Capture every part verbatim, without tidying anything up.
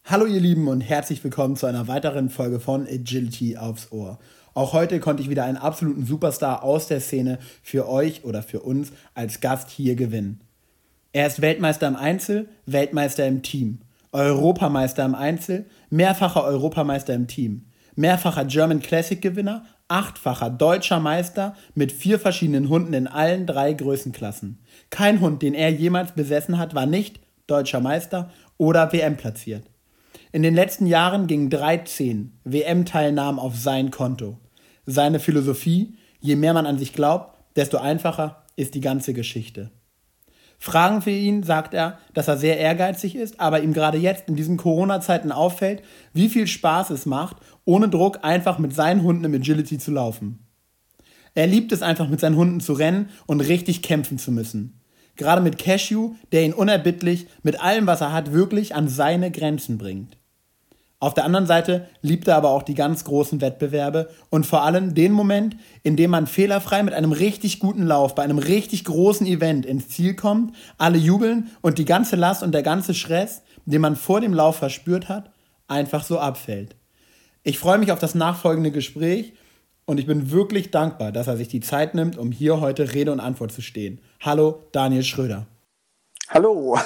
Hallo ihr Lieben und herzlich willkommen zu einer weiteren Folge von Agility aufs Ohr. Auch heute konnte ich wieder einen absoluten Superstar aus der Szene für euch oder für uns als Gast hier gewinnen. Er ist Weltmeister im Einzel, Weltmeister im Team, Europameister im Einzel, mehrfacher Europameister im Team, mehrfacher German Classic Gewinner, achtfacher deutscher Meister mit vier verschiedenen Hunden in allen drei Größenklassen. Kein Hund, den er jemals besessen hat, war nicht deutscher Meister oder W M platziert. In den letzten Jahren gingen dreizehn W M-Teilnahmen auf sein Konto. Seine Philosophie: Je mehr man an sich glaubt, desto einfacher ist die ganze Geschichte. Fragen wir ihn, sagt er, dass er sehr ehrgeizig ist, aber ihm gerade jetzt in diesen Corona-Zeiten auffällt, wie viel Spaß es macht, ohne Druck einfach mit seinen Hunden im Agility zu laufen. Er liebt es einfach, mit seinen Hunden zu rennen und richtig kämpfen zu müssen. Gerade mit Cashew, der ihn unerbittlich mit allem, was er hat, wirklich an seine Grenzen bringt. Auf der anderen Seite liebt er aber auch die ganz großen Wettbewerbe und vor allem den Moment, in dem man fehlerfrei mit einem richtig guten Lauf bei einem richtig großen Event ins Ziel kommt, alle jubeln und die ganze Last und der ganze Stress, den man vor dem Lauf verspürt hat, einfach so abfällt. Ich freue mich auf das nachfolgende Gespräch und ich bin wirklich dankbar, dass er sich die Zeit nimmt, um hier heute Rede und Antwort zu stehen. Hallo, Daniel Schröder. Hallo.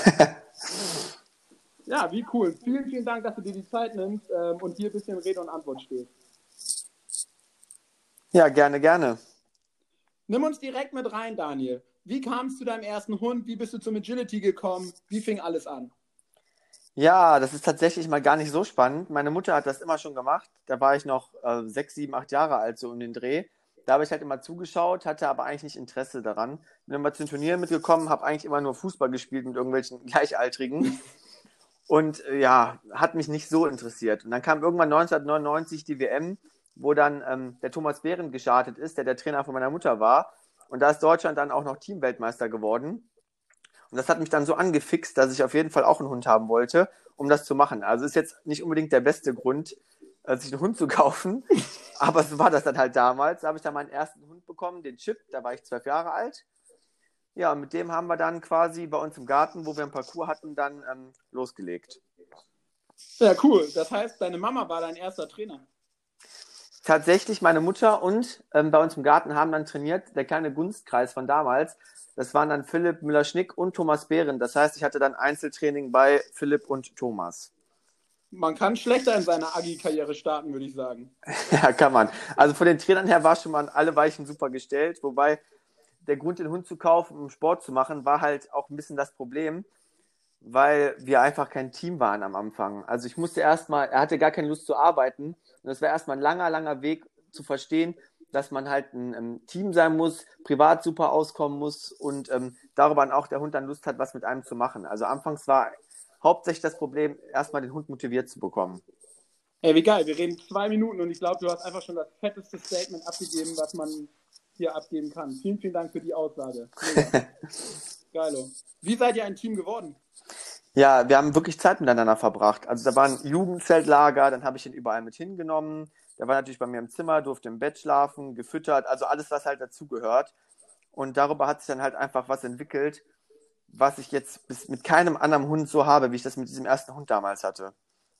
Ja, wie cool. Vielen, vielen Dank, dass du dir die Zeit nimmst ähm, und hier ein bisschen Rede und Antwort stehst. Ja, gerne, gerne. Nimm uns direkt mit rein, Daniel. Wie kamst du zu deinem ersten Hund? Wie bist du zum Agility gekommen? Wie fing alles an? Ja, das ist tatsächlich mal gar nicht so spannend. Meine Mutter hat das immer schon gemacht. Da war ich noch äh, sechs, sieben, acht Jahre alt, so um den Dreh. Da habe ich halt immer zugeschaut, hatte aber eigentlich nicht Interesse daran. Bin immer zu den Turnieren mitgekommen, habe eigentlich immer nur Fußball gespielt mit irgendwelchen Gleichaltrigen. Und äh, ja, hat mich nicht so interessiert. Und dann kam irgendwann neunzehnhundertneunundneunzig die W M, wo dann ähm, der Thomas Behrendt gestartet ist, der der Trainer von meiner Mutter war. Und da ist Deutschland dann auch noch Teamweltmeister geworden. Und das hat mich dann so angefixt, dass ich auf jeden Fall auch einen Hund haben wollte, um das zu machen. Also ist jetzt nicht unbedingt der beste Grund, äh, sich einen Hund zu kaufen, aber so war das dann halt damals. Da habe ich dann meinen ersten Hund bekommen, den Chip, da war ich zwölf Jahre alt. Ja, und mit dem haben wir dann quasi bei uns im Garten, wo wir einen Parcours hatten, dann ähm, losgelegt. Ja, cool. Das heißt, deine Mama war dein erster Trainer. Tatsächlich, meine Mutter und ähm, bei uns im Garten haben dann trainiert, der kleine Dunstkreis von damals. Das waren dann Philipp Müller-Schnick und Thomas Behrendt. Das heißt, ich hatte dann Einzeltraining bei Philipp und Thomas. Man kann schlechter in seiner Agi-Karriere starten, würde ich sagen. Ja, kann man. Also von den Trainern her war schon mal alle Weichen super gestellt, wobei der Grund, den Hund zu kaufen, um Sport zu machen, war halt auch ein bisschen das Problem, weil wir einfach kein Team waren am Anfang. Also ich musste erstmal, er hatte gar keine Lust zu arbeiten und es war erstmal ein langer, langer Weg zu verstehen, dass man halt ein, ein Team sein muss, privat super auskommen muss und ähm, darüber dann auch der Hund dann Lust hat, was mit einem zu machen. Also anfangs war hauptsächlich das Problem, erstmal den Hund motiviert zu bekommen. Ey, wie geil. Wir reden zwei Minuten und ich glaube, du hast einfach schon das fetteste Statement abgegeben, was man hier abgeben kann. Vielen, vielen Dank für die Aussage. Geilo. Wie seid ihr ein Team geworden? Ja, wir haben wirklich Zeit miteinander verbracht. Also da war ein Jugendzeltlager, dann habe ich ihn überall mit hingenommen. Der war natürlich bei mir im Zimmer, durfte im Bett schlafen, gefüttert, also alles, was halt dazugehört. Und darüber hat sich dann halt einfach was entwickelt, was ich jetzt bis mit keinem anderen Hund so habe, wie ich das mit diesem ersten Hund damals hatte.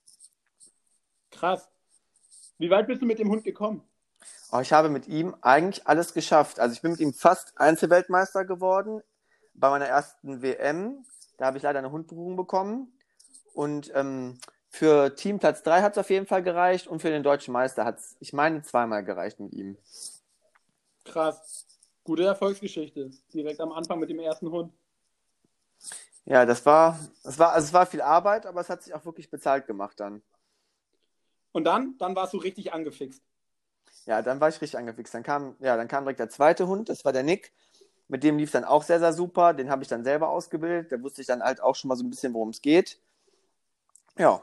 Krass. Wie weit bist du mit dem Hund gekommen? Oh, ich habe mit ihm eigentlich alles geschafft. Also ich bin mit ihm fast Einzelweltmeister geworden bei meiner ersten W M. Da habe ich leider eine Hundberührung bekommen. Und ähm, für Team Platz drei hat es auf jeden Fall gereicht und für den deutschen Meister hat es, ich meine, zweimal gereicht mit ihm. Krass. Gute Erfolgsgeschichte. Direkt am Anfang mit dem ersten Hund. Ja, das war, das war, also es war viel Arbeit, aber es hat sich auch wirklich bezahlt gemacht dann. Und dann? Dann warst du richtig angefixt. Ja, dann war ich richtig angefixt. Dann kam, ja, dann kam direkt der zweite Hund, das war der Nick. Mit dem lief es dann auch sehr, sehr super. Den habe ich dann selber ausgebildet. Da wusste ich dann halt auch schon mal so ein bisschen, worum es geht. Ja.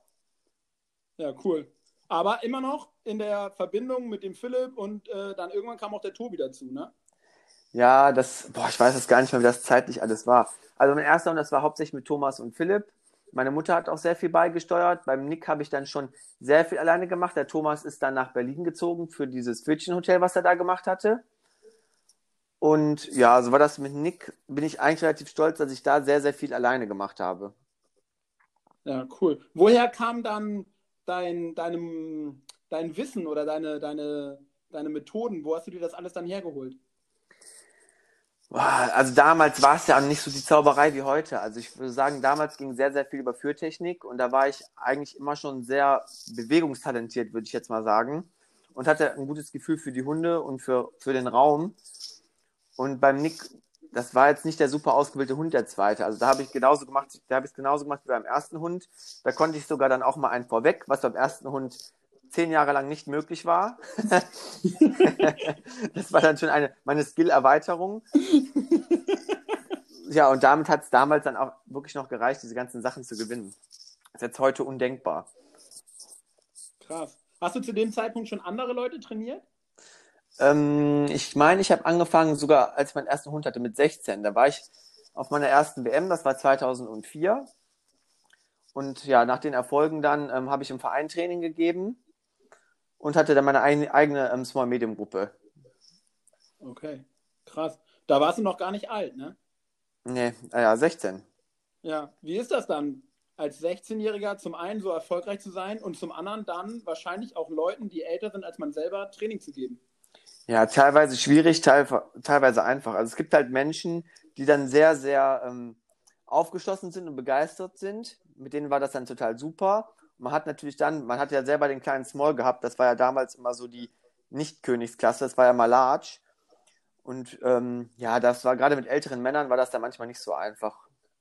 Ja, cool. Aber immer noch in der Verbindung mit dem Philipp und äh, dann irgendwann kam auch der Tobi dazu, ne? Ja, das, boah, ich weiß jetzt gar nicht mehr, wie das zeitlich alles war. Also mein erster Hund, das war hauptsächlich mit Thomas und Philipp. Meine Mutter hat auch sehr viel beigesteuert. Beim Nick habe ich dann schon sehr viel alleine gemacht. Der Thomas ist dann nach Berlin gezogen für dieses Fiction-Hotel, was er da gemacht hatte. Und ja, so war das mit Nick. Bin ich eigentlich relativ stolz, dass ich da sehr, sehr viel alleine gemacht habe. Ja, cool. Woher kam dann dein, deinem, dein Wissen oder deine, deine, deine Methoden? Wo hast du dir das alles dann hergeholt? Boah, also damals war es ja nicht so die Zauberei wie heute. Also ich würde sagen, damals ging sehr, sehr viel über Führtechnik und da war ich eigentlich immer schon sehr bewegungstalentiert, würde ich jetzt mal sagen. Und hatte ein gutes Gefühl für die Hunde und für, für den Raum. Und beim Nick, das war jetzt nicht der super ausgebildete Hund, der zweite. Also da habe ich genauso gemacht, da habe ich es genauso gemacht wie beim ersten Hund. Da konnte ich sogar dann auch mal einen vorweg, was beim ersten Hund zehn Jahre lang nicht möglich war. Das war dann schon eine meine Skill-Erweiterung. Ja, und damit hat es damals dann auch wirklich noch gereicht, diese ganzen Sachen zu gewinnen. Das ist jetzt heute undenkbar. Krass. Hast du zu dem Zeitpunkt schon andere Leute trainiert? Ähm, ich meine, ich habe angefangen, sogar als ich meinen ersten Hund hatte, mit sechzehn. Da war ich auf meiner ersten W M, das war zweitausendvier. Und ja, nach den Erfolgen dann ähm, habe ich im Verein Training gegeben und hatte dann meine ein, eigene ähm, Small-Medium-Gruppe. Okay, krass. Da warst du noch gar nicht alt, ne? Nee, naja, sechzehn. Ja, wie ist das dann, als sechzehnjähriger zum einen so erfolgreich zu sein und zum anderen dann wahrscheinlich auch Leuten, die älter sind als man selber, Training zu geben? Ja, teilweise schwierig, teil, teilweise einfach. Also es gibt halt Menschen, die dann sehr, sehr ähm, aufgeschlossen sind und begeistert sind. Mit denen war das dann total super. Man hat natürlich dann, man hat ja selber den kleinen Small gehabt, das war ja damals immer so die Nicht-Königsklasse, das war ja mal Large. Und ähm, ja, das war gerade mit älteren Männern war das dann manchmal nicht so einfach.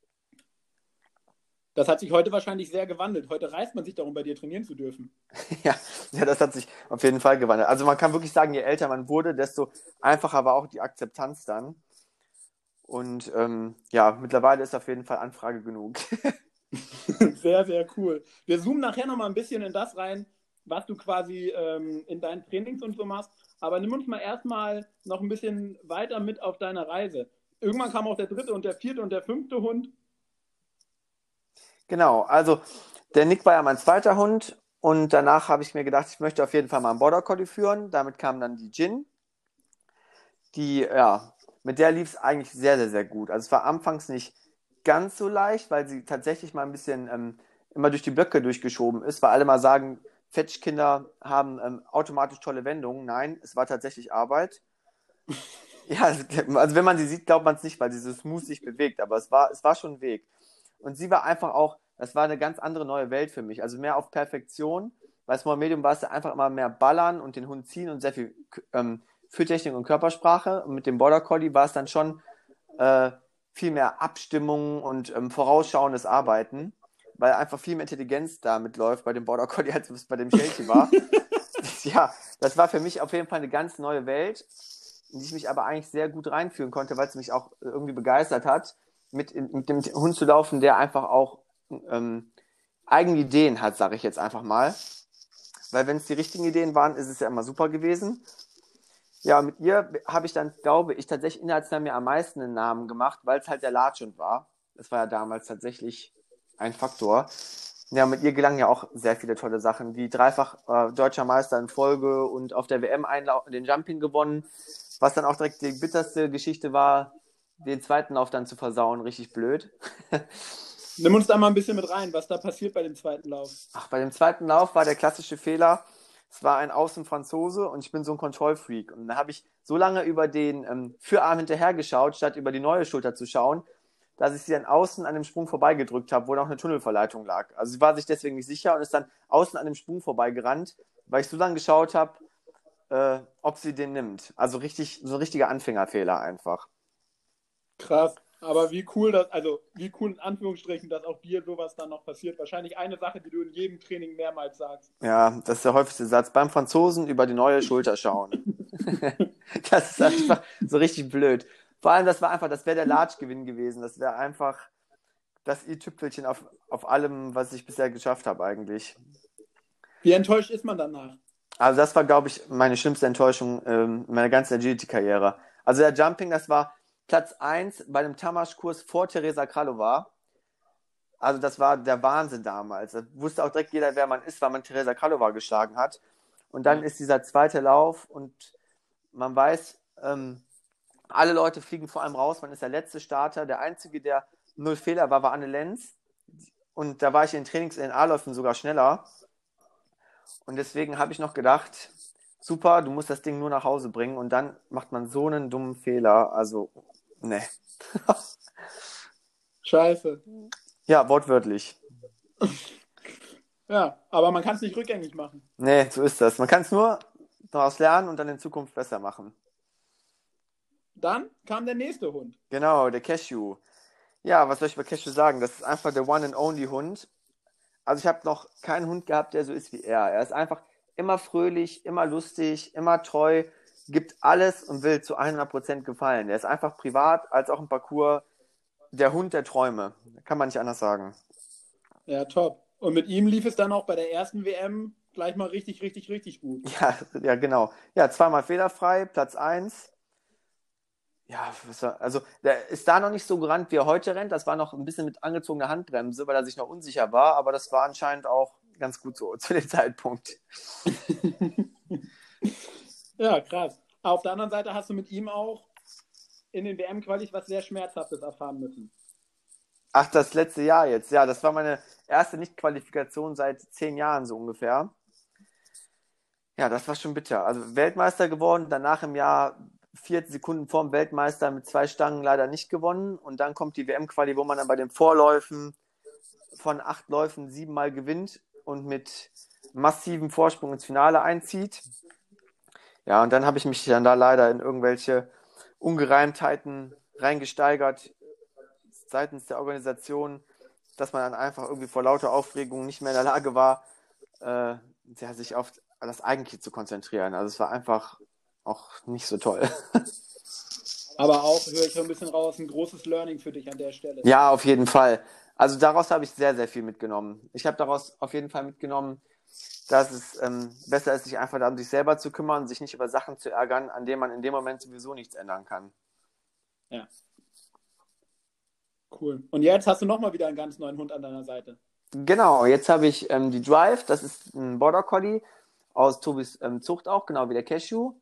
Das hat sich heute wahrscheinlich sehr gewandelt. Heute reißt man sich darum, bei dir trainieren zu dürfen. Ja, ja, das hat sich auf jeden Fall gewandelt. Also man kann wirklich sagen, je älter man wurde, desto einfacher war auch die Akzeptanz dann. Und ähm, ja, mittlerweile ist auf jeden Fall Anfrage genug. Sehr, sehr cool. Wir zoomen nachher nochmal ein bisschen in das rein, was du quasi ähm, in deinen Trainings und so machst. Aber nimm uns mal erstmal noch ein bisschen weiter mit auf deine Reise. Irgendwann kam auch der dritte und der vierte und der fünfte Hund. Genau, also der Nick war ja mein zweiter Hund und danach habe ich mir gedacht, ich möchte auf jeden Fall mal einen Border Collie führen. Damit kam dann die Gin. Die, ja, mit der lief es eigentlich sehr, sehr, sehr gut. Also es war anfangs nicht ganz so leicht, weil sie tatsächlich mal ein bisschen ähm, immer durch die Blöcke durchgeschoben ist, weil alle mal sagen, Fetchkinder haben ähm, automatisch tolle Wendungen. Nein, es war tatsächlich Arbeit. Ja, also wenn man sie sieht, glaubt man es nicht, weil sie so smooth sich bewegt, aber es war, es war schon ein Weg. Und sie war einfach auch, das war eine ganz andere neue Welt für mich, also mehr auf Perfektion. Bei Small Medium war es einfach immer mehr ballern und den Hund ziehen und sehr viel ähm, Führtechnik und Körpersprache. Und mit dem Border Collie war es dann schon äh, viel mehr Abstimmung und ähm, vorausschauendes Arbeiten, weil einfach viel mehr Intelligenz da mitläuft bei dem Border Collie, als es bei dem Sheltie war. Ja, das war für mich auf jeden Fall eine ganz neue Welt, in die ich mich aber eigentlich sehr gut reinführen konnte, weil es mich auch irgendwie begeistert hat, mit, mit dem Hund zu laufen, der einfach auch ähm, eigene Ideen hat, sage ich jetzt einfach mal. Weil wenn es die richtigen Ideen waren, ist es ja immer super gewesen. Ja, mit ihr habe ich dann, glaube ich, tatsächlich innerhalb mir am meisten einen Namen gemacht, weil es halt der Latschhund war. Das war ja damals tatsächlich ein Faktor. Ja, mit ihr gelangen ja auch sehr viele tolle Sachen, wie dreifach äh, deutscher Meister in Folge und auf der W M Einlauf, den Jumping gewonnen, was dann auch direkt die bitterste Geschichte war, den zweiten Lauf dann zu versauen, richtig blöd. Nimm uns da mal ein bisschen mit rein, was da passiert bei dem zweiten Lauf. Ach, bei dem zweiten Lauf war der klassische Fehler, es war ein Außenfranzose und ich bin so ein Kontrollfreak. Und da habe ich so lange über den ähm, Fürarm hinterhergeschaut, statt über die neue Schulter zu schauen, dass ich sie dann außen an dem Sprung vorbeigedrückt habe, wo noch eine Tunnelverleitung lag. Also sie war sich deswegen nicht sicher und ist dann außen an dem Sprung vorbeigerannt, weil ich so lange geschaut habe, äh, ob sie den nimmt. Also richtig, so ein richtiger Anfängerfehler einfach. Krass. Aber wie cool das, also wie cool in Anführungsstrichen, dass auch dir sowas dann noch passiert. Wahrscheinlich eine Sache, die du in jedem Training mehrmals sagst. Ja, das ist der häufigste Satz. Beim Franzosen über die neue Schulter schauen. Das ist einfach so richtig blöd. Vor allem, das war einfach, das wäre der Large-Gewinn gewesen. Das wäre einfach das i-Tüpfelchen auf, auf allem, was ich bisher geschafft habe eigentlich. Wie enttäuscht ist man danach? Also das war, glaube ich, meine schlimmste Enttäuschung ähm, in meiner ganzen Agility-Karriere. Also der Jumping, das war Platz eins bei dem Tamasch-Kurs vor Teresa Kralova. Also das war der Wahnsinn damals. Da wusste auch direkt jeder, wer man ist, weil man Teresa Kralova geschlagen hat. Und dann ist dieser zweite Lauf und man weiß, ähm, alle Leute fliegen vor allem raus. Man ist der letzte Starter. Der Einzige, der null Fehler war, war Anne Lenz. und da war ich in den Trainings in den A-Läufen sogar schneller. Und deswegen habe ich noch gedacht, super, du musst das Ding nur nach Hause bringen und dann macht man so einen dummen Fehler. Also, ne. Scheiße. Ja, wortwörtlich. Ja, aber man kann es nicht rückgängig machen. Nee, so ist das. Man kann es nur daraus lernen und dann in Zukunft besser machen. Dann kam der nächste Hund. Genau, der Cashew. Ja, was soll ich über Cashew sagen? Das ist einfach der One and Only Hund. Also ich habe noch keinen Hund gehabt, der so ist wie er. Er ist einfach immer fröhlich, immer lustig, immer treu, gibt alles und will zu hundert Prozent gefallen. Er ist einfach privat als auch im Parcours der Hund der Träume. Kann man nicht anders sagen. Ja, top. Und mit ihm lief es dann auch bei der ersten W M gleich mal richtig, richtig, richtig gut. Ja, ja, genau. Ja, zweimal fehlerfrei, Platz eins. Ja, also der ist da noch nicht so gerannt, wie er heute rennt. Das war noch ein bisschen mit angezogener Handbremse, weil er sich noch unsicher war. Aber das war anscheinend auch ganz gut so zu dem Zeitpunkt. Ja, krass. Auf der anderen Seite hast du mit ihm auch in den W M-Qualis was sehr Schmerzhaftes erfahren müssen. Ach, das letzte Jahr jetzt. Ja, das war meine erste Nicht-Qualifikation seit zehn Jahren so ungefähr. Ja, das war schon bitter. Also Weltmeister geworden, danach im Jahr vier Sekunden vorm Weltmeister mit zwei Stangen leider nicht gewonnen. Und dann kommt die W M-Quali, wo man dann bei den Vorläufen von acht Läufen siebenmal gewinnt und mit massivem Vorsprung ins Finale einzieht. Ja, und dann habe ich mich dann da leider in irgendwelche Ungereimtheiten reingesteigert seitens der Organisation, dass man dann einfach irgendwie vor lauter Aufregung nicht mehr in der Lage war, äh, ja, sich auf das Eigentliche zu konzentrieren. Also es war einfach auch nicht so toll. Aber auch, höre ich so ein bisschen raus, ein großes Learning für dich an der Stelle. Ja, auf jeden Fall. Also daraus habe ich sehr, sehr viel mitgenommen. Ich habe daraus auf jeden Fall mitgenommen, dass es ähm, besser ist, sich einfach darum, sich selber zu kümmern, sich nicht über Sachen zu ärgern, an denen man in dem Moment sowieso nichts ändern kann. Ja. Cool. Und jetzt hast du nochmal wieder einen ganz neuen Hund an deiner Seite. Genau, jetzt habe ich ähm, die Drive, das ist ein Border Collie aus Tobis ähm, Zucht auch, genau wie der Cashew.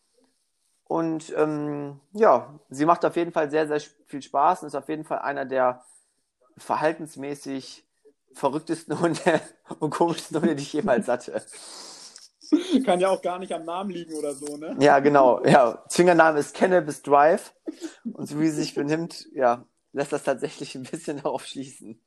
Und ähm, ja, sie macht auf jeden Fall sehr, sehr viel Spaß und ist auf jeden Fall einer der verhaltensmäßig verrücktesten Hunde und komischsten Hunde, die ich jemals hatte. Kann ja auch gar nicht am Namen liegen oder so, ne? Ja, genau. Ja, Zwingername ist Cannabis Drive. Und so wie sie sich benimmt, ja, lässt das tatsächlich ein bisschen darauf schließen.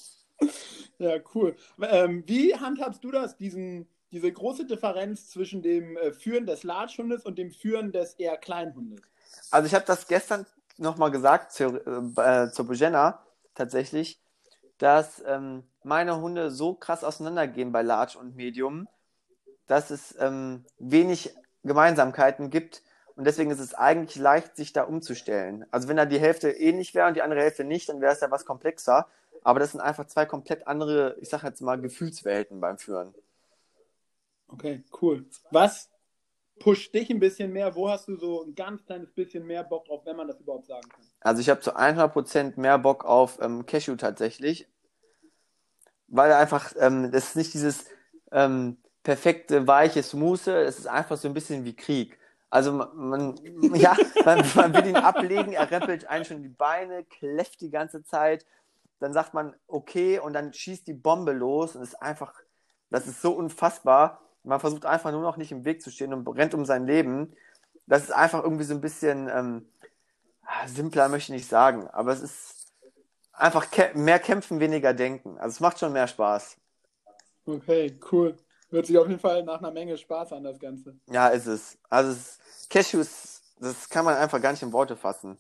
Ja, cool. Ähm, wie handhabst du das, diesen, diese große Differenz zwischen dem äh, Führen des Large-Hundes und dem Führen des eher Kleinhundes? Also ich habe das gestern nochmal gesagt zu, äh, zur Bogenna tatsächlich, dass ähm, meine Hunde so krass auseinandergehen bei Large und Medium, dass es ähm, wenig Gemeinsamkeiten gibt und deswegen ist es eigentlich leicht, sich da umzustellen. Also wenn da die Hälfte ähnlich wäre und die andere Hälfte nicht, dann wäre es ja was komplexer. Aber das sind einfach zwei komplett andere, ich sage jetzt mal, Gefühlswelten beim Führen. Okay, cool. Was pusht dich ein bisschen mehr? Wo hast du so ein ganz kleines bisschen mehr Bock drauf, wenn man das überhaupt sagen kann? Also ich habe zu hundert Prozent mehr Bock auf ähm, Cashew tatsächlich, weil einfach, ähm, das ist nicht dieses ähm, perfekte, weiche, smooth, es ist einfach so ein bisschen wie Krieg. Also man, man ja, man, man will ihn ablegen, er rempelt einen schon die Beine, kläfft die ganze Zeit, dann sagt man okay und dann schießt die Bombe los und es ist einfach, das ist so unfassbar. Man versucht einfach nur noch nicht im Weg zu stehen und rennt um sein Leben. Das ist einfach irgendwie so ein bisschen ähm, simpler, möchte ich nicht sagen, aber es ist einfach kä- mehr kämpfen, weniger denken. Also es macht schon mehr Spaß. Okay, cool. Hört sich auf jeden Fall nach einer Menge Spaß an, das Ganze. Ja, ist es. Also es, Cashews, das kann man einfach gar nicht in Worte fassen.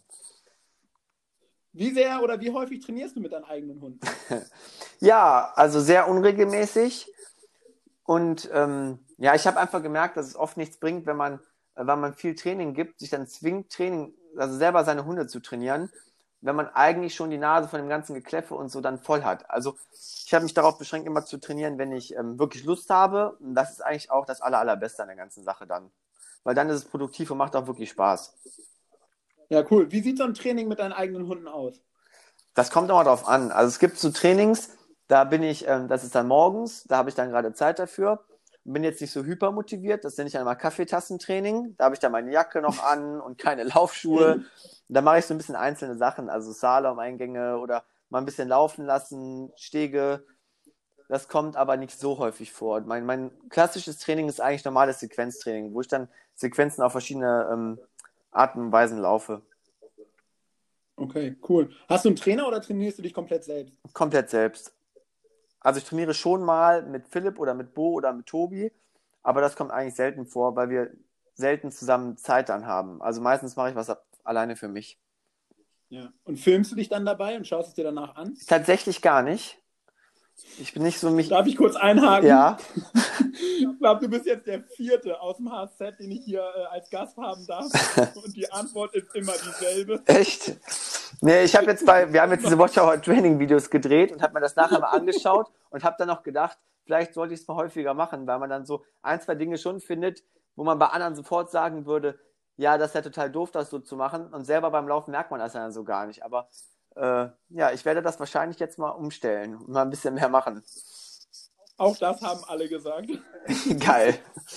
Wie sehr oder wie häufig trainierst du mit deinen eigenen Hunden? Ja, also sehr unregelmäßig. Und ähm, ja, ich habe einfach gemerkt, dass es oft nichts bringt, wenn man, äh, wenn man viel Training gibt, sich dann zwingt, Training, also selber seine Hunde zu trainieren, wenn man eigentlich schon die Nase von dem ganzen Gekläffe und so dann voll hat. Also ich habe mich darauf beschränkt, immer zu trainieren, wenn ich ähm, wirklich Lust habe. Und das ist eigentlich auch das Aller, Allerbeste an der ganzen Sache dann. Weil dann ist es produktiv und macht auch wirklich Spaß. Ja, cool. Wie sieht so ein Training mit deinen eigenen Hunden aus? Das kommt immer drauf an. Also es gibt so Trainings, da bin ich, ähm, das ist dann morgens, da habe ich dann gerade Zeit dafür. Bin jetzt nicht so hypermotiviert, das nenne ich dann mal Kaffeetassentraining. Da habe ich dann meine Jacke noch an und keine Laufschuhe. Da mache ich so ein bisschen einzelne Sachen, also Slalom-Eingänge oder mal ein bisschen laufen lassen, Stege. Das kommt aber nicht so häufig vor. Mein, mein klassisches Training ist eigentlich normales Sequenztraining, wo ich dann Sequenzen auf verschiedene ähm, Arten und Weisen laufe. Okay, cool. Hast du einen Trainer oder trainierst du dich komplett selbst? Komplett selbst. Also ich trainiere schon mal mit Philipp oder mit Bo oder mit Tobi, aber das kommt eigentlich selten vor, weil wir selten zusammen Zeit dann haben. Also meistens mache ich was ab, alleine für mich. Ja. Und filmst du dich dann dabei und schaust es dir danach an? Tatsächlich gar nicht. Ich bin nicht so mich. Darf ich kurz einhaken? Ja. Ich glaube, du bist jetzt der vierte aus dem H S Z, den ich hier äh, als Gast haben darf. Und die Antwort ist immer dieselbe. Echt? Nee, ich habe jetzt bei, wir haben jetzt diese Watch Our Training Videos gedreht und habe mir das nachher mal angeschaut und habe dann noch gedacht, vielleicht sollte ich es mal häufiger machen, weil man dann so ein, zwei Dinge schon findet, wo man bei anderen sofort sagen würde, ja, das ist ja total doof, das so zu machen. Und selber beim Laufen merkt man das ja so gar nicht. Aber äh, ja, ich werde das wahrscheinlich jetzt mal umstellen und mal ein bisschen mehr machen. Auch das haben alle gesagt. Geil.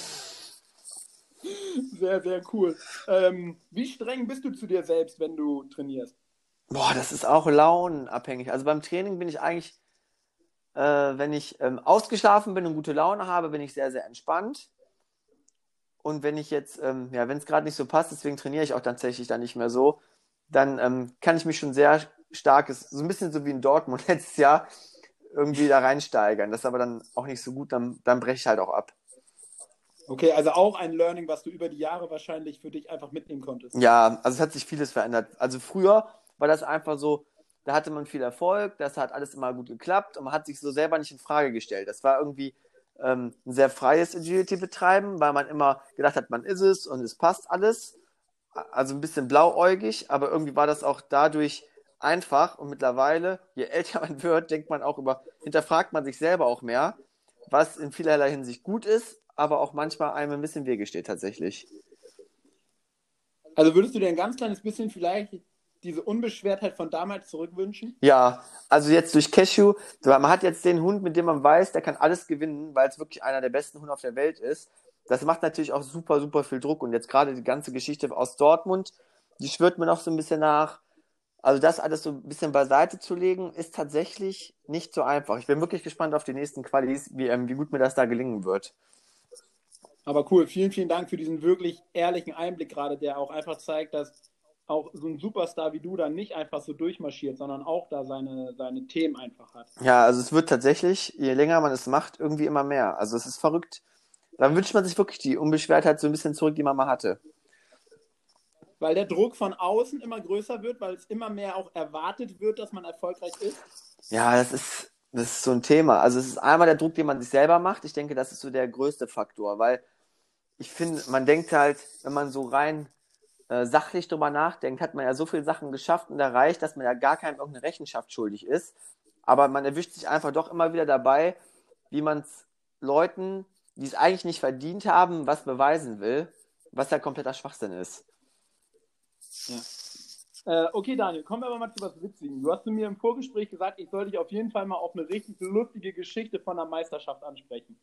Sehr, sehr cool. Ähm, wie streng bist du zu dir selbst, wenn du trainierst? Boah, das ist auch launenabhängig. Also beim Training bin ich eigentlich, äh, wenn ich ähm, ausgeschlafen bin und gute Laune habe, bin ich sehr, sehr entspannt. Und wenn ich jetzt, ähm, ja, wenn es gerade nicht so passt, deswegen trainiere ich auch tatsächlich dann nicht mehr so, dann ähm, kann ich mich schon sehr stark, so ein bisschen so wie in Dortmund letztes Jahr, irgendwie da reinsteigern. Das ist aber dann auch nicht so gut, dann, dann breche ich halt auch ab. Okay, also auch ein Learning, was du über die Jahre wahrscheinlich für dich einfach mitnehmen konntest. Ja, also es hat sich vieles verändert. Also früher war das einfach so, da hatte man viel Erfolg, das hat alles immer gut geklappt und man hat sich so selber nicht in Frage gestellt. Das war irgendwie ähm, ein sehr freies Agility-Betreiben, weil man immer gedacht hat, man ist es und es passt alles. Also ein bisschen blauäugig, aber irgendwie war das auch dadurch einfach und mittlerweile, je älter man wird, denkt man auch über, hinterfragt man sich selber auch mehr, was in vielerlei Hinsicht gut ist, aber auch manchmal einem ein bisschen im Wege steht tatsächlich. Also würdest du dir ein ganz kleines bisschen vielleicht diese Unbeschwertheit von damals zurückwünschen? Ja, also jetzt durch Cashew, man hat jetzt den Hund, mit dem man weiß, der kann alles gewinnen, weil es wirklich einer der besten Hunde auf der Welt ist. Das macht natürlich auch super, super viel Druck. Und jetzt gerade die ganze Geschichte aus Dortmund, die schwirrt mir noch so ein bisschen nach. Also das alles so ein bisschen beiseite zu legen, ist tatsächlich nicht so einfach. Ich bin wirklich gespannt auf die nächsten Qualis, wie, ähm, wie gut mir das da gelingen wird. Aber cool, vielen, vielen Dank für diesen wirklich ehrlichen Einblick gerade, der auch einfach zeigt, dass auch so ein Superstar wie du dann nicht einfach so durchmarschiert, sondern auch da seine, seine Themen einfach hat. Ja, also es wird tatsächlich, je länger man es macht, irgendwie immer mehr. Also es ist verrückt. Dann wünscht man sich wirklich die Unbeschwertheit so ein bisschen zurück, die man mal hatte. Weil der Druck von außen immer größer wird, weil es immer mehr auch erwartet wird, dass man erfolgreich ist? Ja, das ist, das ist so ein Thema. Also es ist einmal der Druck, den man sich selber macht. Ich denke, das ist so der größte Faktor, weil ich finde, man denkt halt, wenn man so rein äh, sachlich drüber nachdenkt, hat man ja so viele Sachen geschafft und erreicht, dass man ja gar keinem irgendeine Rechenschaft schuldig ist. Aber man erwischt sich einfach doch immer wieder dabei, wie man es Leuten, die es eigentlich nicht verdient haben, was beweisen will, was ja kompletter Schwachsinn ist. Ja. Äh, okay, Daniel, kommen wir aber mal zu was Witzigem. Du hast zu mir im Vorgespräch gesagt, ich soll dich auf jeden Fall mal auf eine richtig lustige Geschichte von der Meisterschaft ansprechen.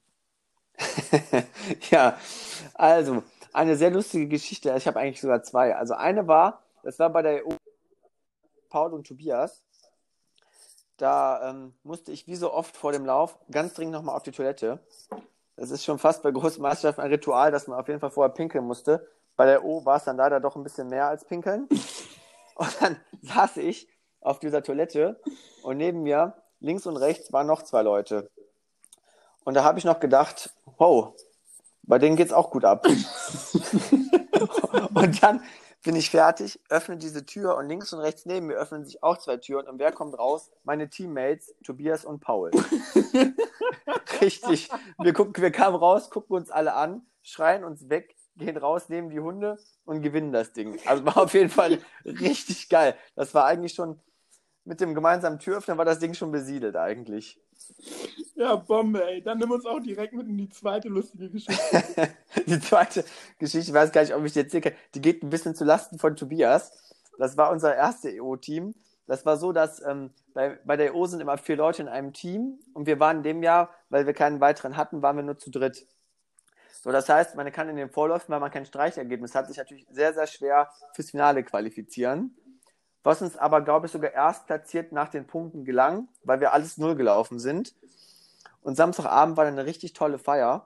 Ja, also, eine sehr lustige Geschichte. Ich habe eigentlich sogar zwei. Also eine war, das war bei der E U Paul und Tobias. Da ähm, musste ich wie so oft vor dem Lauf ganz dringend nochmal auf die Toilette. Das ist schon fast bei großen Meisterschaften ein Ritual, dass man auf jeden Fall vorher pinkeln musste. Bei der O war es dann leider doch ein bisschen mehr als pinkeln. Und dann saß ich auf dieser Toilette und neben mir, links und rechts, waren noch zwei Leute. Und da habe ich noch gedacht, wow, bei denen geht's auch gut ab. Und dann bin ich fertig, öffne diese Tür und links und rechts neben mir öffnen sich auch zwei Türen. Und wer kommt raus? Meine Teammates, Tobias und Paul. Richtig. Wir, gucken, wir kamen raus, gucken uns alle an, schreien uns weg, gehen raus, nehmen die Hunde und gewinnen das Ding. Also war auf jeden Fall richtig geil. Das war eigentlich schon, mit dem gemeinsamen Türöffner war das Ding schon besiedelt eigentlich. Ja, Bombe, ey. Dann nimm uns auch direkt mit in die zweite lustige Geschichte. Die zweite Geschichte, ich weiß gar nicht, ob ich die erzählen kann, die geht ein bisschen zu Lasten von Tobias. Das war unser erstes E O-Team. Das war so, dass ähm, bei, bei der E O sind immer vier Leute in einem Team und wir waren in dem Jahr, weil wir keinen weiteren hatten, waren wir nur zu dritt. So, das heißt, man kann in den Vorläufen, weil man kein Streichergebnis hat, sich natürlich sehr, sehr schwer fürs Finale qualifizieren. was uns aber, glaube ich, sogar erst platziert nach den Punkten gelang, weil wir alles null gelaufen sind. Und Samstagabend war dann eine richtig tolle Feier,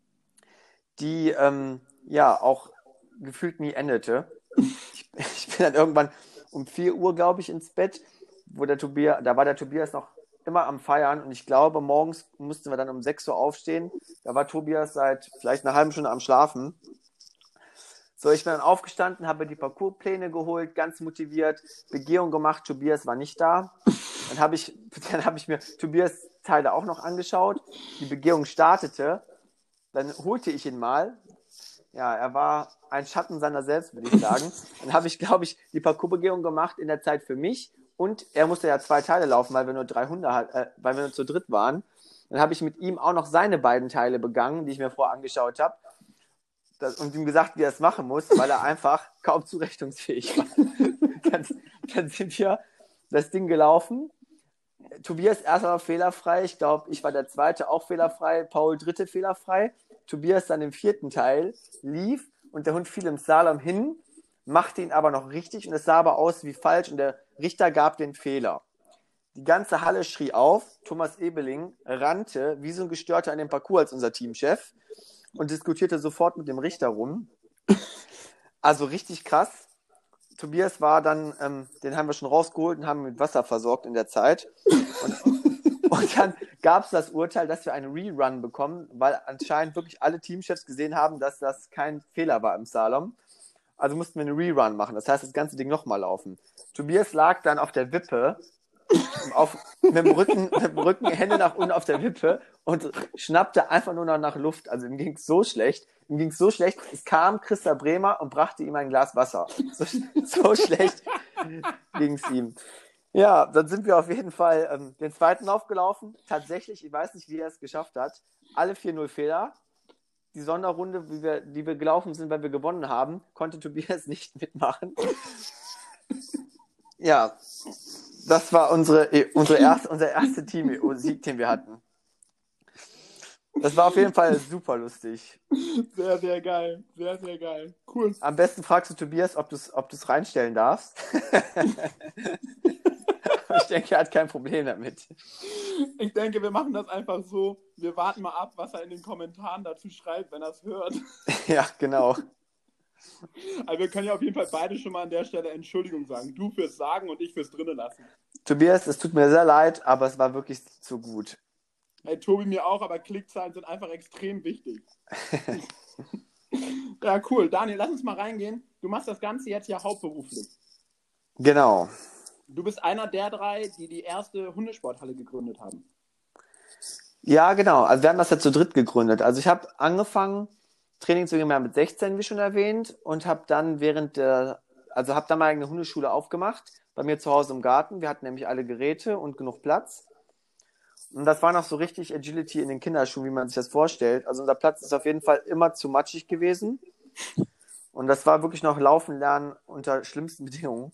die ähm, ja auch gefühlt nie endete. Ich, ich bin dann irgendwann um vier Uhr, glaube ich, ins Bett, wo der Tobias, da war der Tobias noch immer am Feiern und ich glaube, morgens mussten wir dann um sechs Uhr aufstehen. Da war Tobias seit vielleicht einer halben Stunde am Schlafen. So, ich bin dann aufgestanden, habe die Parcourspläne geholt, ganz motiviert, Begehung gemacht, Tobias war nicht da. Dann habe ich, dann habe ich mir Tobias Teile auch noch angeschaut. Die Begehung startete, dann holte ich ihn mal. Ja, er war ein Schatten seiner selbst, würde ich sagen. Dann habe ich, glaube ich, die Parcoursbegehung gemacht in der Zeit für mich und er musste ja zwei Teile laufen, weil wir nur drei Hunde, äh, weil wir nur zu dritt waren. Dann habe ich mit ihm auch noch seine beiden Teile begangen, die ich mir vorher angeschaut habe. Das, und ihm gesagt, wie er es machen muss, weil er einfach kaum zurechnungsfähig war. dann, dann sind wir das Ding gelaufen. Tobias erster war fehlerfrei, ich glaube, ich war der zweite auch fehlerfrei, Paul dritte fehlerfrei. Tobias dann im vierten Teil lief und der Hund fiel im Slalom hin, machte ihn aber noch richtig und es sah aber aus wie falsch und der Richter gab den Fehler. Die ganze Halle schrie auf, Thomas Ebeling rannte wie so ein Gestörter an den Parcours als unser Teamchef und diskutierte sofort mit dem Richter rum. Also richtig krass. Tobias war dann, ähm, den haben wir schon rausgeholt und haben ihn mit Wasser versorgt in der Zeit. Und, und dann gab es das Urteil, dass wir einen Rerun bekommen, weil anscheinend wirklich alle Teamchefs gesehen haben, dass das kein Fehler war im Slalom. Also mussten wir einen Rerun machen. Das heißt, das ganze Ding nochmal laufen. Tobias lag dann auf der Wippe, auf, mit, dem Rücken, mit dem Rücken, Hände nach unten auf der Wippe und schnappte einfach nur noch nach Luft. Also ihm ging es so schlecht. Ihm ging es so schlecht, es kam Christa Bremer und brachte ihm ein Glas Wasser. So, so schlecht ging es ihm. Ja, dann sind wir auf jeden Fall ähm, den zweiten Lauf gelaufen. Tatsächlich, ich weiß nicht, wie er es geschafft hat. Alle vier null Fehler. Die Sonderrunde, wie wir, die wir gelaufen sind, weil wir gewonnen haben, konnte Tobias nicht mitmachen. Ja, das war unsere, unsere erste, unser erster Team-Sieg, den wir hatten. Das war auf jeden Fall super lustig. Sehr, sehr geil. Sehr, sehr geil. Cool. Am besten fragst du Tobias, ob du es ob du's reinstellen darfst. Ich denke, er hat kein Problem damit. Ich denke, wir machen das einfach so. Wir warten mal ab, was er in den Kommentaren dazu schreibt, wenn er es hört. Ja, genau. Also wir können ja auf jeden Fall beide schon mal an der Stelle Entschuldigung sagen. Du fürs Sagen und ich fürs Drinnen lassen. Tobias, es tut mir sehr leid, aber es war wirklich zu gut. Hey, Tobi mir auch, aber Klickzahlen sind einfach extrem wichtig. Ja, cool. Daniel, lass uns mal reingehen. Du machst das Ganze jetzt ja hauptberuflich. Genau. Du bist einer der drei, die die erste Hundesporthalle gegründet haben. Ja, genau. Also wir haben das ja zu dritt gegründet. Also ich habe angefangen, Training zu gehen mit sechzehn, wie schon erwähnt, und habe dann während der, also habe dann mal eine Hundeschule aufgemacht, bei mir zu Hause im Garten. Wir hatten nämlich alle Geräte und genug Platz. Und das war noch so richtig Agility in den Kinderschuhen, wie man sich das vorstellt. Also unser Platz ist auf jeden Fall immer zu matschig gewesen. Und das war wirklich noch Laufen lernen unter schlimmsten Bedingungen.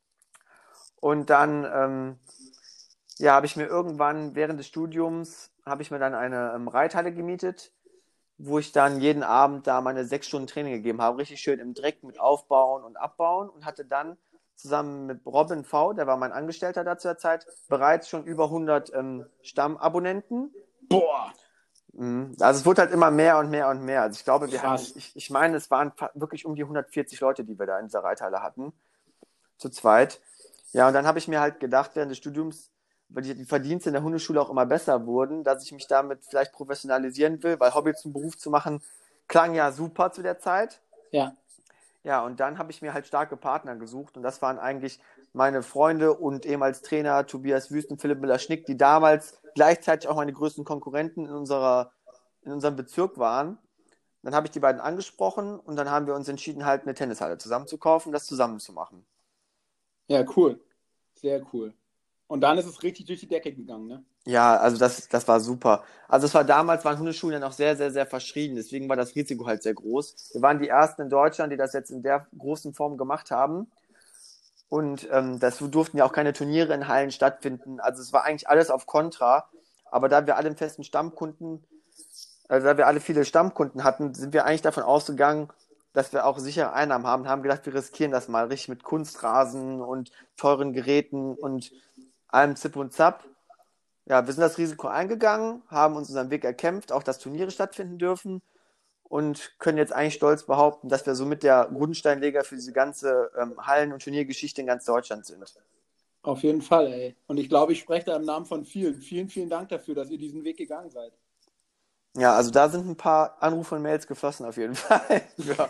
Und dann, ähm, ja, habe ich mir irgendwann während des Studiums, habe ich mir dann eine ähm, Reithalle gemietet, wo ich dann jeden Abend da meine sechs Stunden Training gegeben habe. Richtig schön im Dreck mit Aufbauen und Abbauen und hatte dann zusammen mit Robin V., der war mein Angestellter da zu der Zeit, bereits schon über hundert ähm, Stammabonnenten. Boah! Also es wurde halt immer mehr und mehr und mehr. Also ich glaube, wir Krass. haben, ich, ich meine, es waren wirklich um die hundertvierzig Leute, die wir da in dieser Reithalle hatten, zu zweit. Ja, und dann habe ich mir halt gedacht, während des Studiums, weil die, die Verdienste in der Hundeschule auch immer besser wurden, dass ich mich damit vielleicht professionalisieren will, weil Hobby zum Beruf zu machen, klang ja super zu der Zeit. Ja. Ja, und dann habe ich mir halt starke Partner gesucht und das waren eigentlich meine Freunde und ehemals Trainer Tobias Wüst und Philipp Müller-Schnick, die damals gleichzeitig auch meine größten Konkurrenten in, unserer, in unserem Bezirk waren. Dann habe ich die beiden angesprochen und dann haben wir uns entschieden, halt eine Tennishalle zusammen zu kaufen, das zusammen zu machen. Ja, cool. Sehr cool. Und dann ist es richtig durch die Decke gegangen, ne? Ja, also das, das war super. Also es war damals, waren Hundeschulen ja noch sehr, sehr, sehr verschrien. Deswegen war das Risiko halt sehr groß. Wir waren die ersten in Deutschland, die das jetzt in der großen Form gemacht haben. Und ähm, das durften ja auch keine Turniere in Hallen stattfinden. Also es war eigentlich alles auf Kontra. Aber da wir alle einen festen Stammkunden, also da wir alle viele Stammkunden hatten, sind wir eigentlich davon ausgegangen, dass wir auch sichere Einnahmen haben, haben gedacht, wir riskieren das mal richtig mit Kunstrasen und teuren Geräten und allem Zip und Zap. Ja, wir sind das Risiko eingegangen, haben uns unseren Weg erkämpft, auch dass Turniere stattfinden dürfen und können jetzt eigentlich stolz behaupten, dass wir somit der Grundsteinleger für diese ganze ähm, Hallen- und Turniergeschichte in ganz Deutschland sind. Auf jeden Fall, ey. Und ich glaube, ich spreche da im Namen von vielen. Vielen, vielen Dank dafür, dass ihr diesen Weg gegangen seid. Ja, also da sind ein paar Anrufe und Mails geflossen auf jeden Fall. Ja.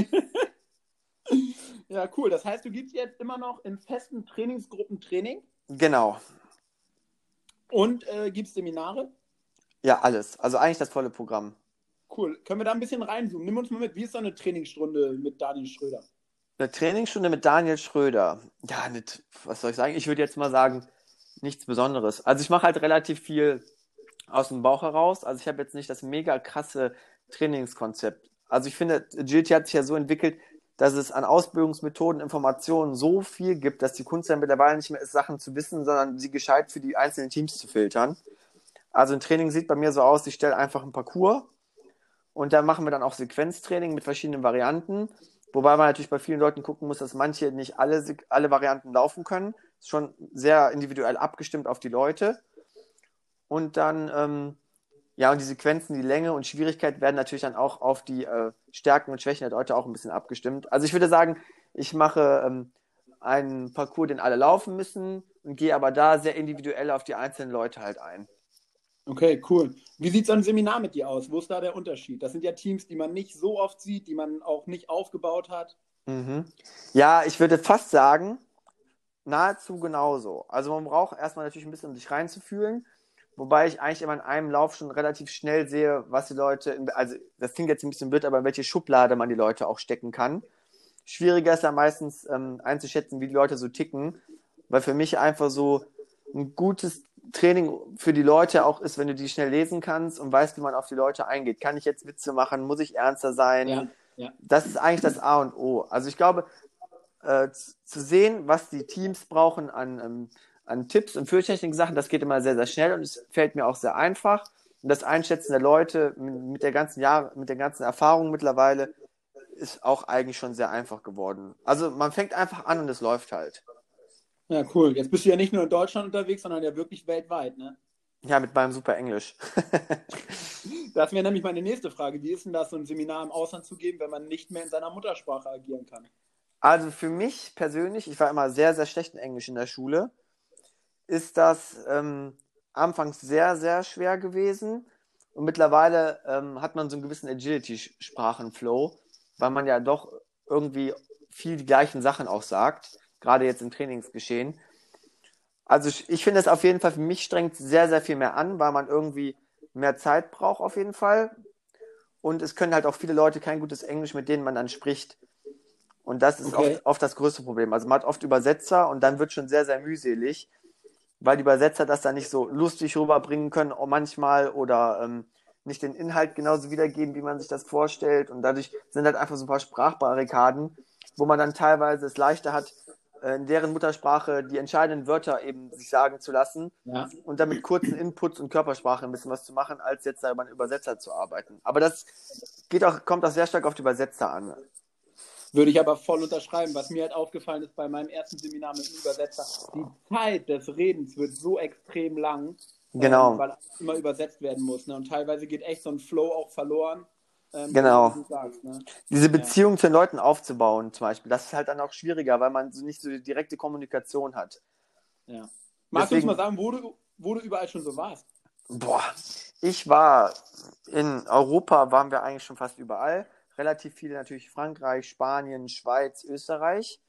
Ja, cool. Das heißt, du gibst jetzt immer noch in festen Trainingsgruppen Training Genau. und äh, gibst Seminare? Ja, alles. Also eigentlich das volle Programm. Cool. Können wir da ein bisschen reinzoomen? Nimm uns mal mit. Wie ist so eine Trainingsstunde mit Daniel Schröder? Eine Trainingsstunde mit Daniel Schröder. Ja, nicht, was soll ich sagen? Ich würde jetzt mal sagen, nichts Besonderes. Also ich mache halt relativ viel aus dem Bauch heraus. Also ich habe jetzt nicht das mega krasse Trainingskonzept. Also ich finde, Agility hat sich ja so entwickelt, dass es an Ausbildungsmethoden, Informationen so viel gibt, dass die Kunst ja mittlerweile nicht mehr ist, Sachen zu wissen, sondern sie gescheit für die einzelnen Teams zu filtern. Also ein Training sieht bei mir so aus, ich stelle einfach einen Parcours und da machen wir dann auch Sequenztraining mit verschiedenen Varianten, wobei man natürlich bei vielen Leuten gucken muss, dass manche nicht alle, alle Varianten laufen können. Ist schon sehr individuell abgestimmt auf die Leute. Und dann, ähm, ja, und die Sequenzen, die Länge und Schwierigkeit werden natürlich dann auch auf die äh, Stärken und Schwächen der Leute auch ein bisschen abgestimmt. Also ich würde sagen, ich mache ähm, einen Parcours, den alle laufen müssen und gehe aber da sehr individuell auf die einzelnen Leute halt ein. Okay, cool. Wie sieht so ein Seminar mit dir aus? Wo ist da der Unterschied? Das sind ja Teams, die man nicht so oft sieht, die man auch nicht aufgebaut hat. Mhm. Ja, ich würde fast sagen, nahezu genauso. Also man braucht erstmal natürlich ein bisschen, um sich reinzufühlen. Wobei ich eigentlich immer in einem Lauf schon relativ schnell sehe, was die Leute, in, also das klingt jetzt ein bisschen blöd, aber in welche Schublade man die Leute auch stecken kann. Schwieriger ist ja meistens ähm, einzuschätzen, wie die Leute so ticken, weil für mich einfach so ein gutes Training für die Leute auch ist, wenn du die schnell lesen kannst und weißt, wie man auf die Leute eingeht. Kann ich jetzt Witze machen? Muss ich ernster sein? Ja, ja. Das ist eigentlich das A und O. Also ich glaube, äh, zu sehen, was die Teams brauchen an ähm, an Tipps und Führtechnik-Sachen, das geht immer sehr, sehr schnell und es fällt mir auch sehr einfach. Und das Einschätzen der Leute mit der ganzen Jahr, mit der ganzen Erfahrung mittlerweile ist auch eigentlich schon sehr einfach geworden. Also man fängt einfach an und es läuft halt. Ja, cool. Jetzt bist du ja nicht nur in Deutschland unterwegs, sondern ja wirklich weltweit, ne? Ja, mit meinem super Englisch. Das wäre nämlich meine nächste Frage. Wie ist denn das, so ein Seminar im Ausland zu geben, wenn man nicht mehr in seiner Muttersprache agieren kann? Also für mich persönlich, ich war immer sehr, sehr schlecht in Englisch in der Schule, ist das ähm, anfangs sehr, sehr schwer gewesen. Und mittlerweile ähm, hat man so einen gewissen Agility-Sprachenflow, weil man ja doch irgendwie viel die gleichen Sachen auch sagt, gerade jetzt im Trainingsgeschehen. Also ich, ich finde es auf jeden Fall, für mich strengt sehr, sehr viel mehr an, weil man irgendwie mehr Zeit braucht auf jeden Fall. Und es können halt auch viele Leute kein gutes Englisch, mit denen man dann spricht. Und das ist Okay. oft, oft das größte Problem. Also man hat oft Übersetzer und dann wird schon sehr, sehr mühselig, weil die Übersetzer das dann nicht so lustig rüberbringen können auch manchmal oder ähm, nicht den Inhalt genauso wiedergeben, wie man sich das vorstellt. Und dadurch sind halt einfach so ein paar Sprachbarrikaden, wo man dann teilweise es leichter hat, äh, in deren Muttersprache die entscheidenden Wörter eben sich sagen zu lassen Ja. und dann mit kurzen Inputs und Körpersprache ein bisschen was zu machen, als jetzt da über einen Übersetzer zu arbeiten. Aber das geht auch, kommt auch sehr stark auf die Übersetzer an. Würde ich aber voll unterschreiben. Was mir halt aufgefallen ist bei meinem ersten Seminar mit dem Übersetzer, die Zeit des Redens wird so extrem lang, Genau. ähm, weil immer übersetzt werden muss. Ne? Und teilweise geht echt so ein Flow auch verloren. Ähm, Genau. Wie du sagst, ne? Diese Beziehung zu den Leuten aufzubauen zum Beispiel, das ist halt dann auch schwieriger, weil man so nicht so die direkte Kommunikation hat. Ja. Magst Deswegen, du uns mal sagen, wo du, wo du überall schon so warst? boah, ich war in Europa, waren wir eigentlich schon fast überall. Relativ viele natürlich Frankreich, Spanien, Schweiz, Österreich.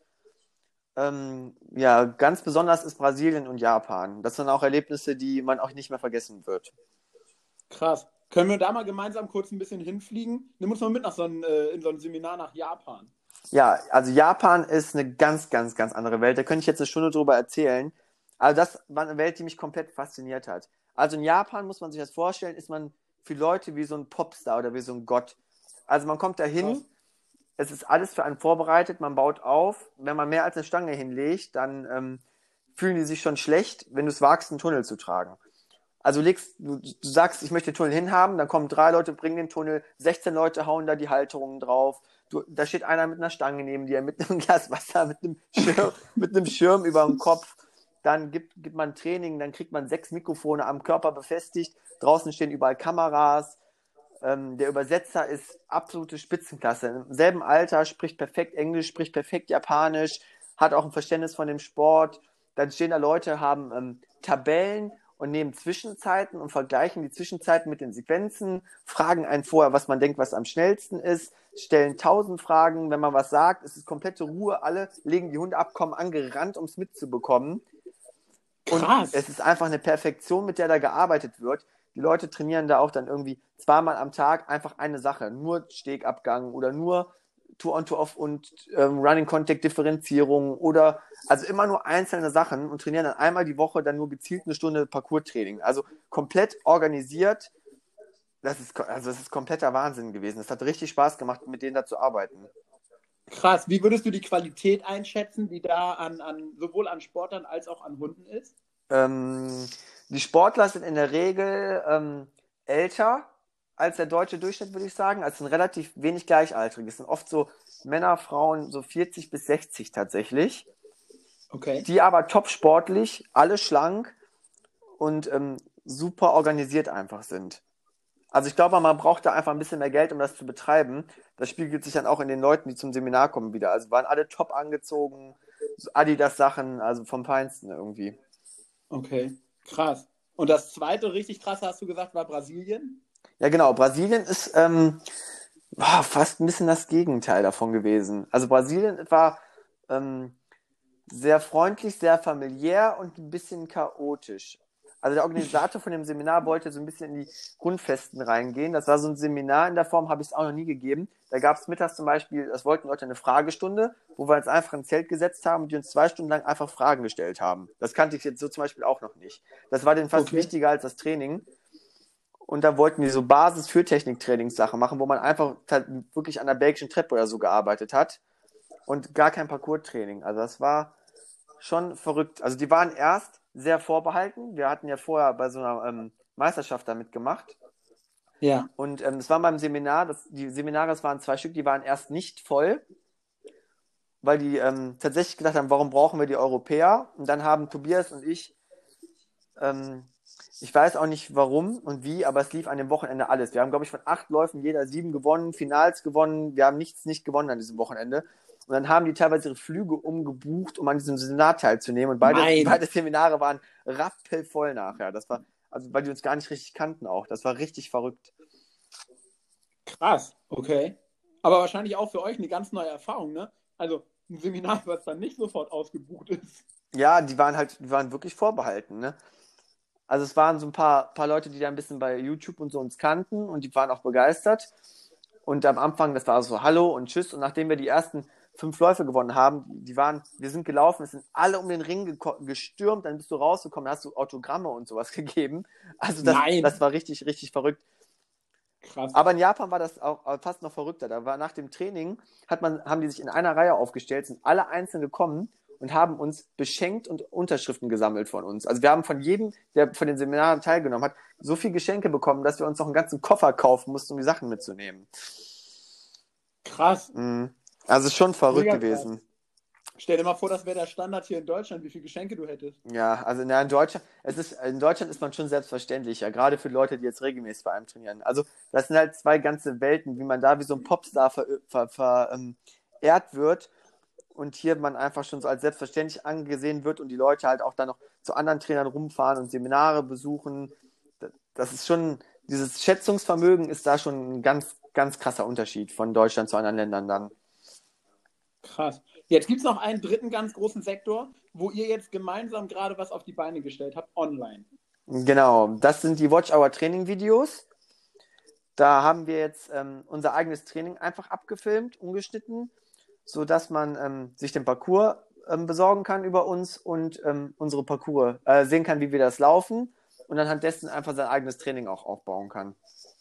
Ähm, ja, ganz besonders ist Brasilien und Japan. Das sind auch Erlebnisse, die man auch nicht mehr vergessen wird. Krass. Können wir da mal gemeinsam kurz ein bisschen hinfliegen? Nimm uns mal mit nach so ein, äh, in so ein Seminar nach Japan. Ja, also Japan ist eine ganz, ganz, ganz andere Welt. Da könnte ich jetzt eine Stunde drüber erzählen. Also das war eine Welt, die mich komplett fasziniert hat. Also in Japan, muss man sich das vorstellen, ist man für Leute wie so ein Popstar oder wie so ein Gott. Also man kommt da hin, es ist alles für einen vorbereitet, man baut auf. Wenn man mehr als eine Stange hinlegt, dann ähm, fühlen die sich schon schlecht, wenn du es wagst, einen Tunnel zu tragen. Also legst, du, du sagst, ich möchte den Tunnel hinhaben, dann kommen drei Leute, bringen den Tunnel, sechzehn Leute hauen da die Halterungen drauf. Du, da steht einer mit einer Stange neben dir, mit einem Glas Wasser, mit einem Schirm, mit einem Schirm über dem Kopf. Dann gibt, gibt man Training, dann kriegt man sechs Mikrofone am Körper befestigt. Draußen stehen überall Kameras. Ähm, der Übersetzer ist absolute Spitzenklasse. Im selben Alter, spricht perfekt Englisch, spricht perfekt Japanisch, hat auch ein Verständnis von dem Sport. Dann stehen da Leute, haben ähm, Tabellen und nehmen Zwischenzeiten und vergleichen die Zwischenzeiten mit den Sequenzen, fragen einen vorher, was man denkt, was am schnellsten ist, stellen tausend Fragen, wenn man was sagt, es ist komplette Ruhe, alle legen die Hunde ab, kommen angerannt, um es mitzubekommen. Krass. Und es ist einfach eine Perfektion, mit der da gearbeitet wird. Die Leute trainieren da auch dann irgendwie zweimal am Tag einfach eine Sache, nur Stegabgang oder nur Tour-on-Tour-off und ähm, Running-Contact-Differenzierung oder also immer nur einzelne Sachen und trainieren dann einmal die Woche dann nur gezielt eine Stunde Parcours-Training. Also komplett organisiert. Das ist, also das ist kompletter Wahnsinn gewesen. Es hat richtig Spaß gemacht, mit denen da zu arbeiten. Krass. Wie würdest du die Qualität einschätzen, die da an, an sowohl an Sportlern als auch an Hunden ist? Ähm, die Sportler sind in der Regel ähm, älter als der deutsche Durchschnitt, würde ich sagen. Also sind relativ wenig Gleichaltrige. Es sind oft so Männer, Frauen, so vierzig bis sechzig tatsächlich. Okay. Die aber top sportlich, alle schlank und ähm, super organisiert einfach sind. Also ich glaube, man braucht da einfach ein bisschen mehr Geld, um das zu betreiben. Das spiegelt sich dann auch in den Leuten, die zum Seminar kommen, wieder. Also waren alle top angezogen, so Adidas-Sachen, also vom Feinsten irgendwie. Okay, krass. Und das zweite richtig krasse, hast du gesagt, war Brasilien? Ja, genau. Brasilien ist ähm, boah, fast ein bisschen das Gegenteil davon gewesen. Also Brasilien war ähm, sehr freundlich, sehr familiär und ein bisschen chaotisch. Also der Organisator von dem Seminar wollte so ein bisschen in die Grundfesten reingehen. Das war so ein Seminar in der Form, habe ich es auch noch nie gegeben. Da gab es mittags zum Beispiel, das wollten Leute eine Fragestunde, wo wir uns einfach ein Zelt gesetzt haben und die uns zwei Stunden lang einfach Fragen gestellt haben. Das kannte ich jetzt so zum Beispiel auch noch nicht. Das war denen fast Okay. wichtiger als das Training. Und da wollten die so Basis für Techniktrainingssachen machen, wo man einfach halt wirklich an der belgischen Treppe oder so gearbeitet hat und gar kein Parcours-Training. Also das war schon verrückt. Also die waren erst sehr vorbehalten. Wir hatten ja vorher bei so einer ähm, Meisterschaft da mitgemacht. Ja. Und ähm, es war beim Seminar, das, die Seminare, das waren zwei Stück, die waren erst nicht voll, weil die ähm, tatsächlich gedacht haben, warum brauchen wir die Europäer? Und dann haben Tobias und ich, ähm, ich weiß auch nicht warum und wie, aber es lief an dem Wochenende alles. Wir haben, glaube ich, von acht Läufen jeder sieben gewonnen, Finals gewonnen. Wir haben nichts nicht gewonnen an diesem Wochenende. Und dann haben die teilweise ihre Flüge umgebucht, um an diesem Seminar teilzunehmen. Und beide, Nein. beide Seminare waren rappelvoll nachher. Das war, also weil die uns gar nicht richtig kannten auch. Das war richtig verrückt. Krass, okay. Aber wahrscheinlich auch für euch eine ganz neue Erfahrung, ne? Also ein Seminar, was dann nicht sofort ausgebucht ist. Ja, die waren halt, die waren wirklich vorbehalten, ne? Also es waren so ein paar, paar Leute, die da ein bisschen bei YouTube und so uns kannten und die waren auch begeistert. Und am Anfang, das war so Hallo und Tschüss. Und nachdem wir die ersten fünf Läufe gewonnen haben, die waren, wir sind gelaufen, es sind alle um den Ring geko- gestürmt, dann bist du rausgekommen, dann hast du Autogramme und sowas gegeben. Also das, Nein. das war richtig, richtig verrückt. Krass. Aber in Japan war das auch fast noch verrückter. Da war nach dem Training, hat man, haben die sich in einer Reihe aufgestellt, sind alle einzeln gekommen und haben uns beschenkt und Unterschriften gesammelt von uns. Also wir haben von jedem, der von den Seminaren teilgenommen hat, so viel Geschenke bekommen, dass wir uns noch einen ganzen Koffer kaufen mussten, um die Sachen mitzunehmen. Krass. Mhm. Also schon verrückt Mega gewesen. krass. Stell dir mal vor, das wäre der Standard hier in Deutschland, wie viele Geschenke du hättest. Ja, also na, in Deutschland, es ist, in Deutschland ist man schon selbstverständlicher, gerade für Leute, die jetzt regelmäßig bei einem trainieren. Also das sind halt zwei ganze Welten, wie man da wie so ein Popstar verehrt ver, ver, ähm, wird und hier man einfach schon so als selbstverständlich angesehen wird und die Leute halt auch dann noch zu anderen Trainern rumfahren und Seminare besuchen. Das ist schon, dieses Schätzungsvermögen ist da schon ein ganz, ganz krasser Unterschied von Deutschland zu anderen Ländern dann. Krass. Jetzt gibt es noch einen dritten ganz großen Sektor, wo ihr jetzt gemeinsam gerade was auf die Beine gestellt habt, online. Genau, das sind die Watch Our Training Videos. Da haben wir jetzt ähm, unser eigenes Training einfach abgefilmt, umgeschnitten, sodass man ähm, sich den Parcours ähm, besorgen kann über uns und ähm, unsere Parcours äh, sehen kann, wie wir das laufen und anhand dessen einfach sein eigenes Training auch aufbauen kann.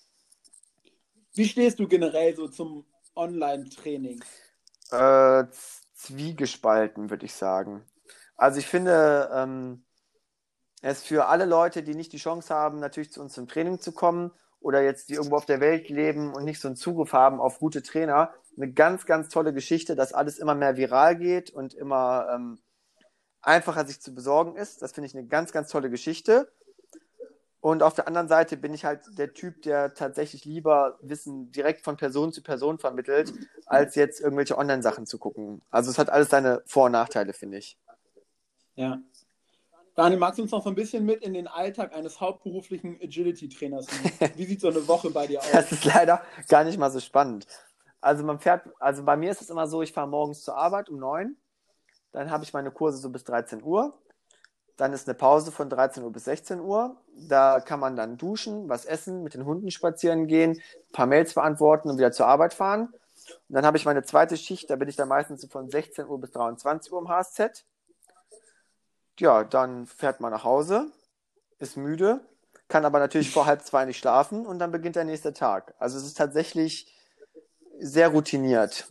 Wie stehst du generell so zum Online-Training? Äh, zwiegespalten, würde ich sagen. Also ich finde, ähm, Er ist für alle Leute, die nicht die Chance haben, natürlich zu uns zum Training zu kommen oder jetzt die irgendwo auf der Welt leben und nicht so einen Zugriff haben auf gute Trainer, eine ganz, ganz tolle Geschichte, dass alles immer mehr viral geht und immer ähm, einfacher sich zu besorgen ist. Das finde ich eine ganz, ganz tolle Geschichte. Und auf der anderen Seite bin ich halt der Typ, der tatsächlich lieber Wissen direkt von Person zu Person vermittelt, als jetzt irgendwelche Online-Sachen zu gucken. Also es hat alles seine Vor- und Nachteile, finde ich. Ja. Daniel, magst du uns noch so ein bisschen mit in den Alltag eines hauptberuflichen Agility-Trainers nehmen? Wie sieht so eine Woche bei dir aus? Das ist leider gar nicht mal so spannend. Also man fährt, also bei mir ist es immer so, ich fahre morgens zur Arbeit um neun, dann habe ich meine Kurse so bis dreizehn Uhr. Dann ist eine Pause von dreizehn Uhr bis sechzehn Uhr. Da kann man dann duschen, was essen, mit den Hunden spazieren gehen, ein paar Mails beantworten und wieder zur Arbeit fahren. Und dann habe ich meine zweite Schicht, da bin ich dann meistens so von sechzehn Uhr bis dreiundzwanzig Uhr im H S Z. Ja, dann fährt man nach Hause, ist müde, kann aber natürlich vor halb zwei nicht schlafen und dann beginnt der nächste Tag. Also es ist tatsächlich sehr routiniert.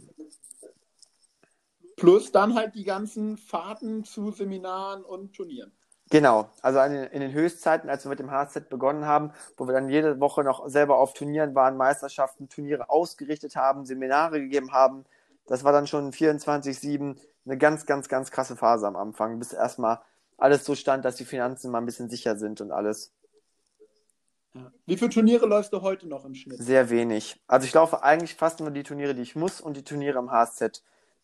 Plus dann halt die ganzen Fahrten zu Seminaren und Turnieren. Genau, also in den Höchstzeiten, als wir mit dem H S Z begonnen haben, wo wir dann jede Woche noch selber auf Turnieren waren, Meisterschaften, Turniere ausgerichtet haben, Seminare gegeben haben, das war dann schon vierundzwanzig sieben eine ganz, ganz, ganz krasse Phase am Anfang, bis erstmal alles so stand, dass die Finanzen mal ein bisschen sicher sind und alles. Ja. Wie viele Turniere läufst du heute noch im Schnitt? Sehr wenig. Also ich laufe eigentlich fast nur die Turniere, die ich muss und die Turniere im H S Z.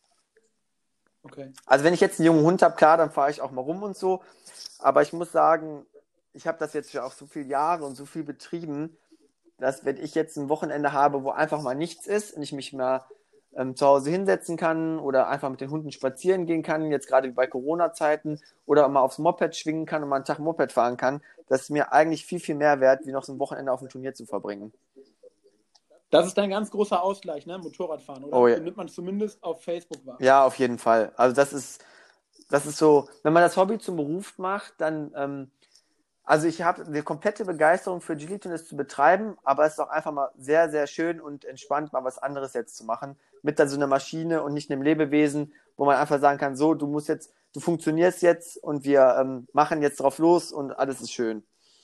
Okay. Also wenn ich jetzt einen jungen Hund habe, klar, dann fahre ich auch mal rum und so. Aber ich muss sagen, ich habe das jetzt ja auch so viele Jahre und so viel betrieben, dass wenn ich jetzt ein Wochenende habe, wo einfach mal nichts ist und ich mich mal ähm, zu Hause hinsetzen kann oder einfach mit den Hunden spazieren gehen kann, jetzt gerade wie bei Corona-Zeiten, oder mal aufs Moped schwingen kann und mal einen Tag Moped fahren kann, das ist mir eigentlich viel, viel mehr wert, wie noch so ein Wochenende auf dem Turnier zu verbringen. Das ist dein ganz großer Ausgleich, ne? Motorradfahren, oder? Oh ja. So nimmt man zumindest auf Facebook wahr. Ja, auf jeden Fall. Also das ist, das ist so, wenn man das Hobby zum Beruf macht, dann, ähm, also ich habe eine komplette Begeisterung für Agility und es zu betreiben, aber es ist auch einfach mal sehr, sehr schön und entspannt, mal was anderes jetzt zu machen, mit dann so einer Maschine und nicht einem Lebewesen, wo man einfach sagen kann, so, du musst jetzt, du funktionierst jetzt und wir ähm, machen jetzt drauf los und alles ist schön.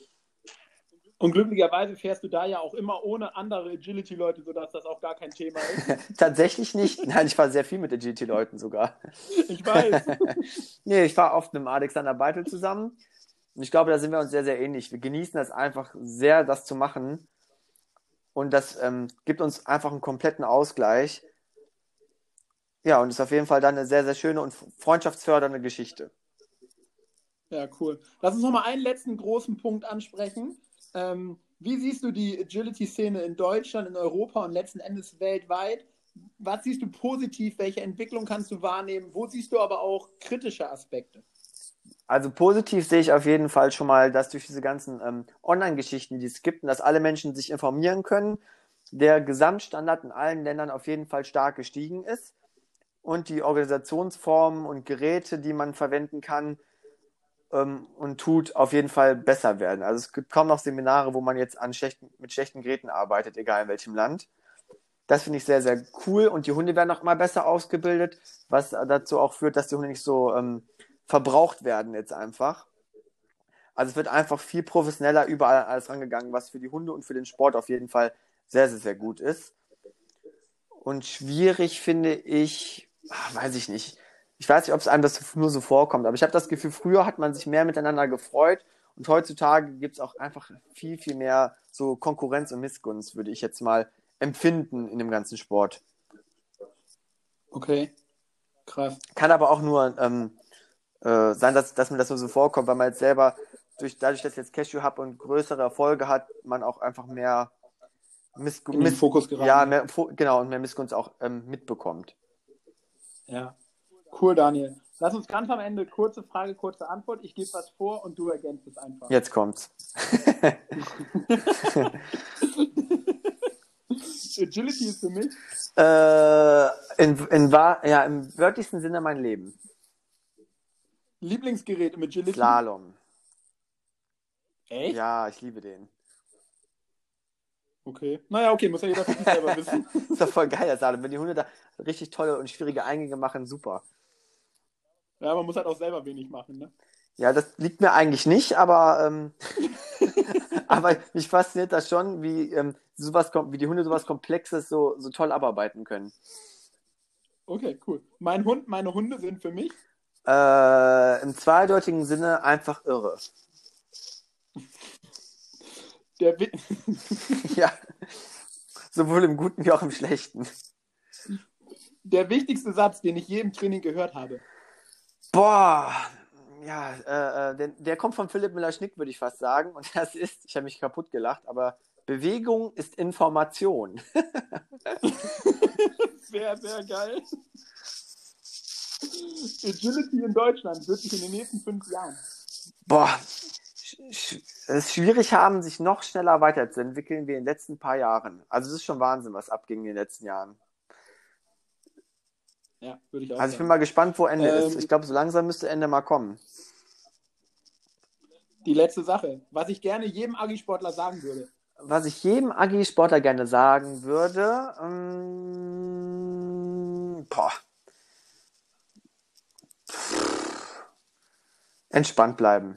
Und glücklicherweise fährst du da ja auch immer ohne andere Agility-Leute, sodass das auch gar kein Thema ist. Tatsächlich nicht. Nein, ich fahre sehr viel mit Agility-Leuten sogar. Ich weiß. Nee, ich fahre oft mit dem Alexander Beitel zusammen. Und ich glaube, da sind wir uns sehr, sehr ähnlich. Wir genießen das einfach sehr, das zu machen. Und das ähm, gibt uns einfach einen kompletten Ausgleich. Ja, und ist auf jeden Fall dann eine sehr, sehr schöne und freundschaftsfördernde Geschichte. Ja, cool. Lass uns noch mal einen letzten großen Punkt ansprechen. Ähm, wie siehst du die Agility-Szene in Deutschland, in Europa und letzten Endes weltweit? Was siehst du positiv? Welche Entwicklung kannst du wahrnehmen? Wo siehst du aber auch kritische Aspekte? Also positiv sehe ich auf jeden Fall schon mal, dass durch diese ganzen ähm, Online-Geschichten, die es gibt, und dass alle Menschen sich informieren können, der Gesamtstandard in allen Ländern auf jeden Fall stark gestiegen ist und die Organisationsformen und Geräte, die man verwenden kann, und tut, auf jeden Fall besser werden. Also es gibt kaum noch Seminare, wo man jetzt an schlechten, mit schlechten Geräten arbeitet, egal in welchem Land. Das finde ich sehr, sehr cool und die Hunde werden auch immer besser ausgebildet, was dazu auch führt, dass die Hunde nicht so ähm, verbraucht werden jetzt einfach. Also es wird einfach viel professioneller überall alles rangegangen, was für die Hunde und für den Sport auf jeden Fall sehr, sehr, sehr gut ist. Und schwierig finde ich, ach, weiß ich nicht, ich weiß nicht, ob es einem das nur so vorkommt, aber ich habe das Gefühl, früher hat man sich mehr miteinander gefreut und heutzutage gibt es auch einfach viel, viel mehr so Konkurrenz und Missgunst, würde ich jetzt mal empfinden in dem ganzen Sport. Okay, krass. Kann aber auch nur ähm, äh, sein, dass, dass mir das nur so vorkommt, weil man jetzt selber, durch, dadurch, dass ich jetzt Cashew habe und größere Erfolge hat, man auch einfach mehr Missgunst, in den Fokus geraten. Ja, mehr, genau, und mehr Missgunst auch ähm, mitbekommt. Ja. Cool, Daniel. Lass uns ganz am Ende kurze Frage, kurze Antwort. Ich gebe was vor und du ergänzt es einfach. Jetzt kommt's. Agility ist für mich? Äh, in, in, ja, im wörtlichsten Sinne mein Leben. Lieblingsgerät im Agility? Slalom. Echt? Ja, ich liebe den. Okay. Naja, okay, muss ja jeder für sich selber wissen. Ist doch voll geil, das Slalom. Wenn die Hunde da richtig tolle und schwierige Eingänge machen, super. Ja, man muss halt auch selber wenig machen, ne? Ja, das liegt mir eigentlich nicht, aber, ähm, aber mich fasziniert das schon, wie, ähm, sowas, kom- wie die Hunde sowas Komplexes so, so toll abarbeiten können. Okay, cool. Mein Hund, meine Hunde sind für mich Äh, im zweideutigen Sinne einfach irre. der, wi- Ja, sowohl im Guten wie auch im Schlechten. der wichtigste Satz, den ich je im Training gehört habe. Boah, ja, äh, äh, der, der kommt von Philipp Müller-Schnick, würde ich fast sagen. Und das ist, ich habe mich kaputt gelacht, aber Bewegung ist Information. Sehr, sehr geil. Agility in Deutschland wird sich in den nächsten fünf Jahren. Boah, sch- sch- es ist schwierig haben, sich noch schneller weiterzuentwickeln wie in den letzten paar Jahren. Also es ist schon Wahnsinn, was abging in den letzten Jahren. Ja, würde ich auch Also ich bin sagen. mal gespannt, wo Ende ist. Ähm, Ich glaube, so langsam müsste Ende mal kommen. Die letzte Sache, was ich gerne jedem Agi-Sportler sagen würde. Was ich jedem Agi-Sportler gerne sagen würde, ähm, boah. Entspannt bleiben.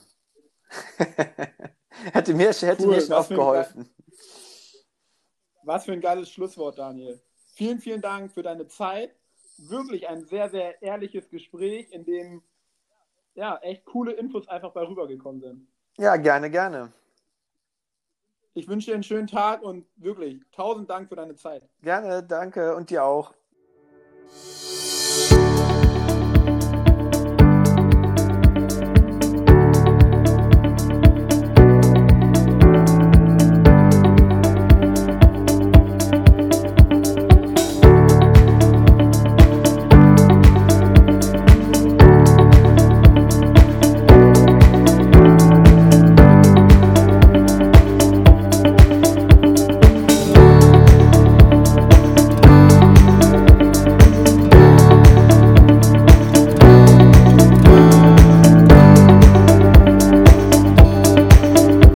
hätte mir, hätte Cool, mir schon was oft für ein geholfen. Was für ein geiles Schlusswort, Daniel. Vielen, vielen Dank für deine Zeit. Wirklich ein sehr, sehr ehrliches Gespräch, in dem ja echt coole Infos einfach bei rübergekommen sind. Ja, gerne, gerne. Ich wünsche dir einen schönen Tag und wirklich tausend Dank für deine Zeit. Gerne, danke und dir auch.